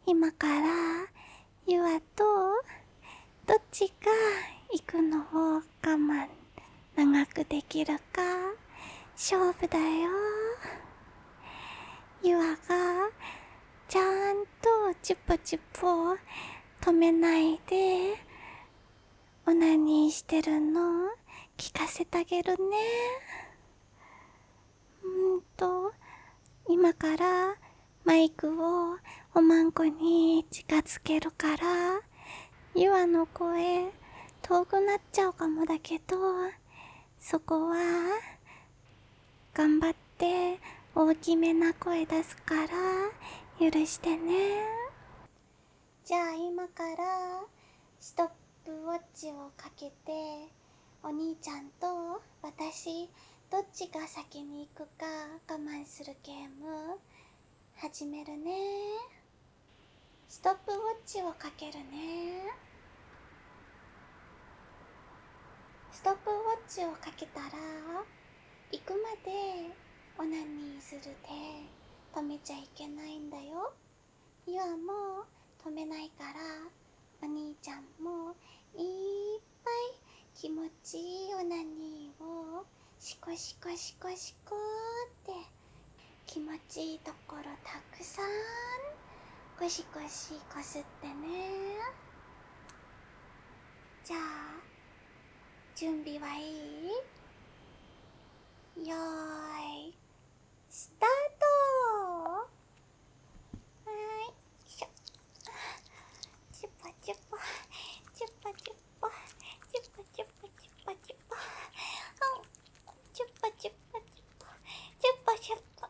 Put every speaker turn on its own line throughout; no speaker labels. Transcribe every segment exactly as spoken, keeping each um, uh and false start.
今からゆあとどっちが行くのを我慢長くできるか勝負だよ。ゆあがちゃんとチュポチュポ止めないでオナニーしてるの聞かせてあげるね。うんと今からマイクをおまんこに近づけるから、ゆあの声遠くなっちゃうかもだけど、そこは頑張って大きめな声出すから許してね。じゃあ今からストップウォッチをかけて、お兄ちゃんと私どっちが先に行くか我慢するゲーム始めるね。ストップウォッチをかけるね。ストップウォッチをかけたら行くまでオナニーするで止めちゃいけないんだよ。ゆあも止めないからお兄ちゃんもいっぱい気持ちいいオナニーをシコシコシコシコって気持ちいいところたくさんゴシゴシこすってね。じゃあ準備はいい？よーいスタート。はーいしょ。チュパチュパチュパチュパチュパチュパチュパチュパチュパチュパチュパチュパチュパ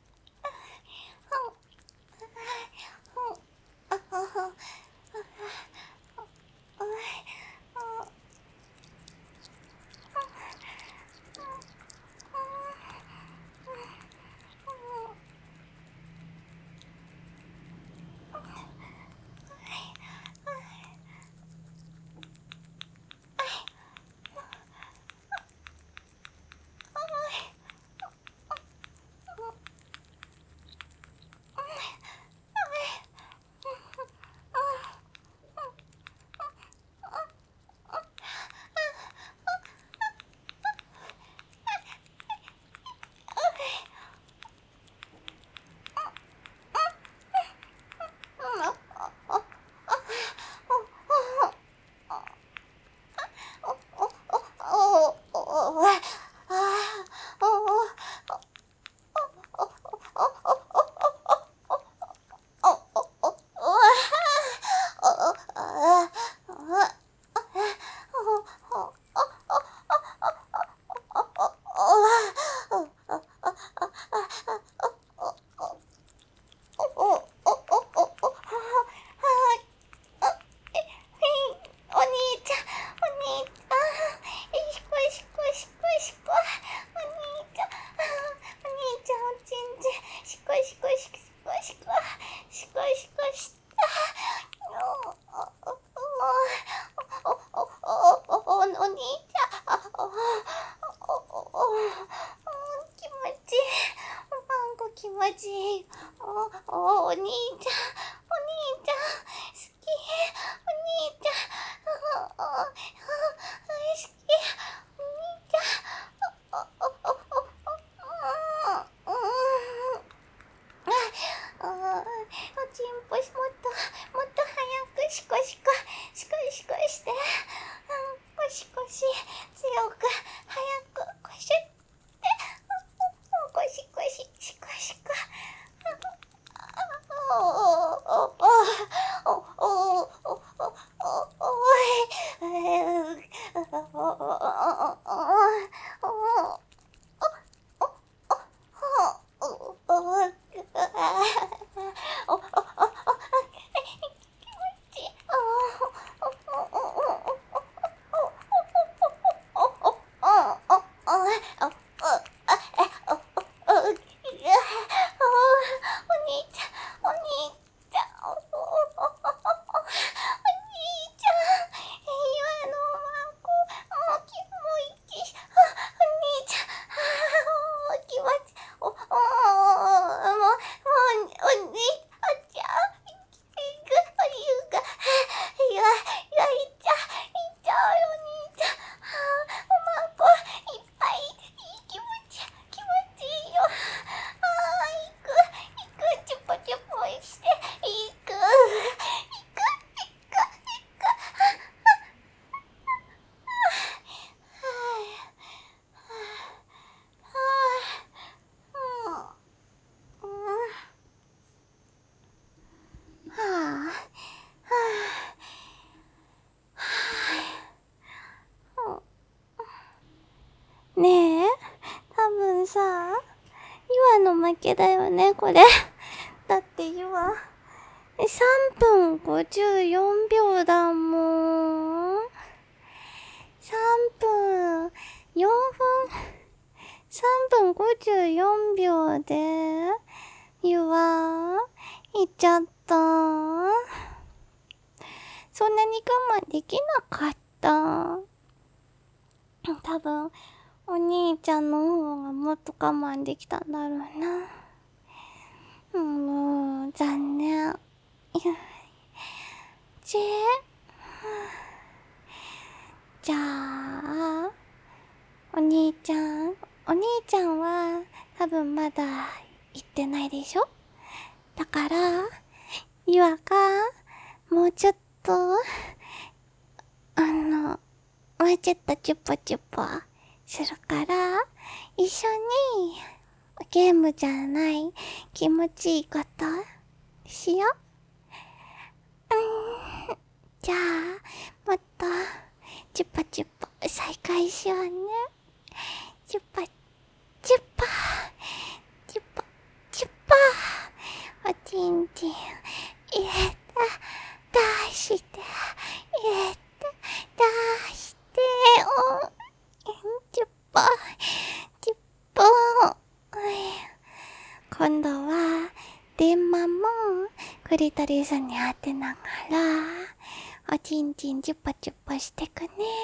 あはは気持ちいい。お、お、お兄ちゃん、お兄ちゃん、好き。お兄ちゃん、お、お、好き。お兄ちゃん、お、お、お、お、お、おちんぽしもっと、もっと早くシコシコ、シコシコして、ゴシゴシ強く早くゴシって、ゴシゴシシコシコ。おおおおおおおけだよね、これ。だって今、さんぷんごじゅうよんびょうだもん。さんぷん、よんぷん、さんぷんごじゅうよんびょうで、ゆわ、いっちゃった。そんなに我慢できなかった。多分、お兄ちゃんの方がもっと我慢できたんだろうな。もう、残念。ちぇじゃあ、お兄ちゃん、お兄ちゃんは多分まだ行ってないでしょ？だから、ゆあがもうちょっと、あの、もうちょっとチュポチュポするから、一緒にゲームじゃない気持ちいいことしよう。うーん、じゃあ、もっとチュポチュポ再開しようね。チュポチュポチュポチュポ、おちんちん入れて出して入れて出しておチュポチュポ。今度は電話もクリトリスに当てながらおちんちんチュポチュポしてくね。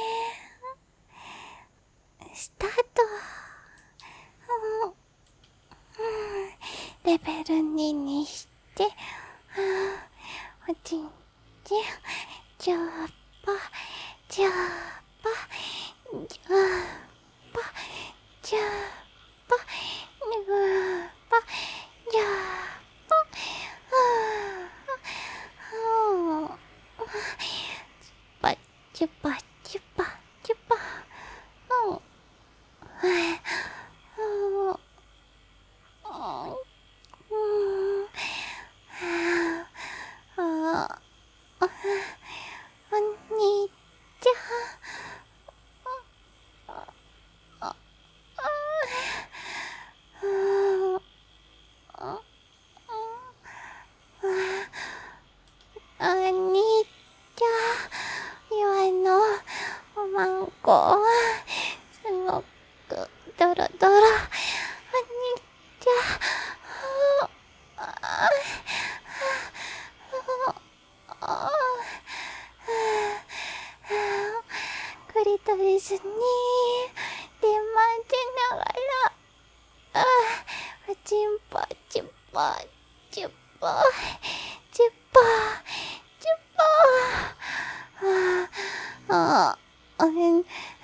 スタート。うんうん、レベルににして、うん、おちんちんチュポチュポチュポチュポチュポチュポ、うんうん、チュポチュポチュポ、うん、うん、うんお兄ちゃん、お兄ちゃん、ゆあのおまんこすごくドロドロ。お兄ちゃん、クリトリスに電話しながら、おちんぽちゅぽちゅぽちゅぽちゅぽ、ああ、うん、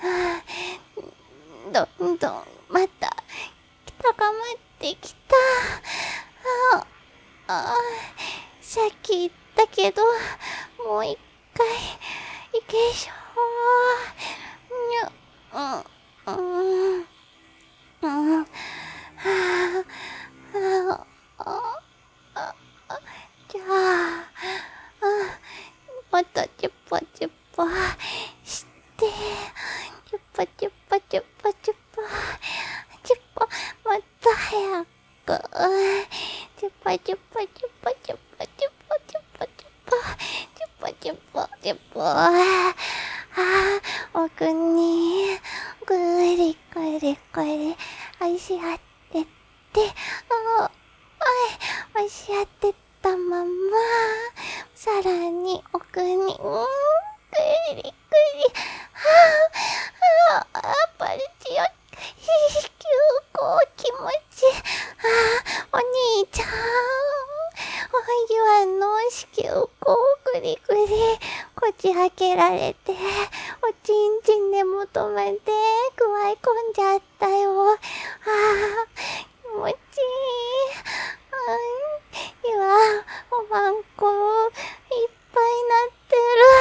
どんどんまた高まってきた。ああ、さっき言ったけど、もう一回行けしょう。にゃ、うん、うん、うん、はあ、はあ、あ、あ、じゃあ、あ、もっとチュッポチュッポして、チュッポチュッポチュッポチュッポ、チュッポ、もっと早く、チュッポチュッポチュッポチュッポチュッポチュッポチュッポチュッポチュッポチュッポ、ああ、奥にぐりぐりぐり押し当てて、ああ、押し当てたままさらに奥に、うん、ぐりぐり、はあ、ああ、パルチよ、急行気持ち、ああ、お兄ちゃん、おゆあの子宮口ぐりぐりこじ開けられて、おちんちん根元までくわえ込んじゃったよ。ああ、気持ちいい。うん、ゆあ、おまんこいっぱいなって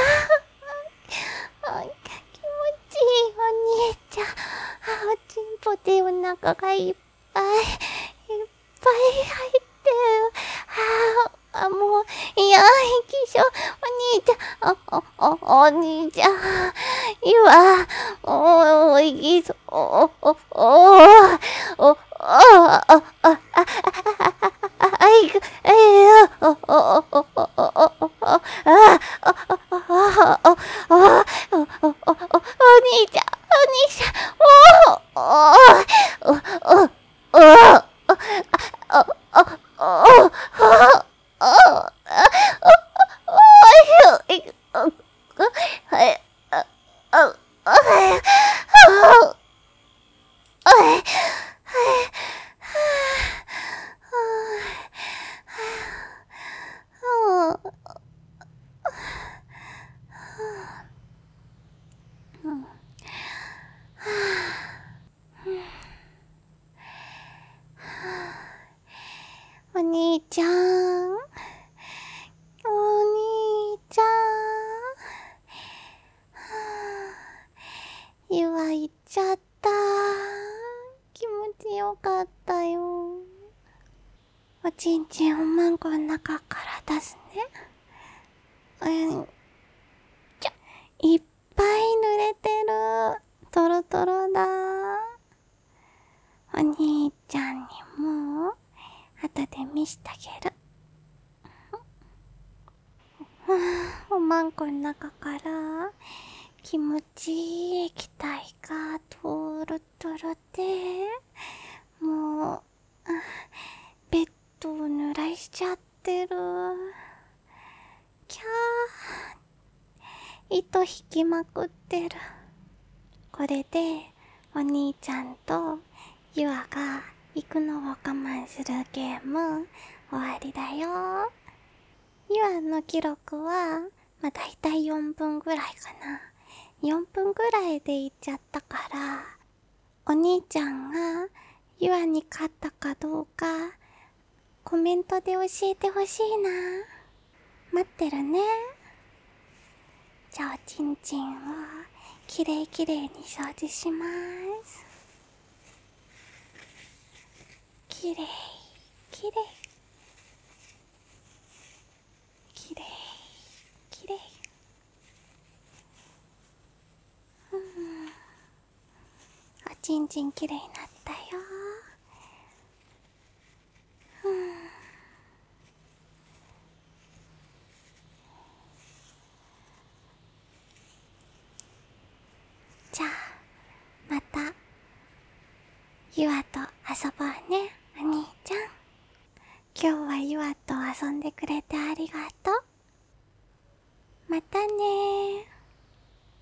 る。あ、気持ちいいお兄ちゃん。あ、おちんぽでお腹がいっぱいいっぱい入ってる。ああ、もう、いや、息しょ、お兄ちゃん、お、お、お、お兄ちゃん、ゆあ、お、お、いきそう、お、お、お、お、お、お、お、あ、あ、あ、 お兄ちゃん、お兄ちゃん、ゆわ行っちゃった。気持ちよかったよ。おちんちんおまんこの中から出すね。うん。ちょ、いっぱい濡れてる。トロトロだ。お兄ちゃんにも後で見してあげる。おまんこの中から気持ちいい液体がトロトロで、もうベッドを濡らしちゃってる。キャー、糸引きまくってる。これでお兄ちゃんとゆあが行くのを我慢するゲーム終わりだよ。ゆあの記録はまあだいたいよんぷんぐらいかな。よんぷんぐらいで行っちゃったから、お兄ちゃんがゆあに勝ったかどうかコメントで教えてほしいな。待ってるね。じゃあおちんちんをきれいきれいに掃除します。きれいきれいきれいきれい。うん、おちんちんきれいになったよ。うん、じゃあまたゆあと遊ぼうね、お兄ちゃん。今日はゆあと遊んでくれてありがとう。またねー。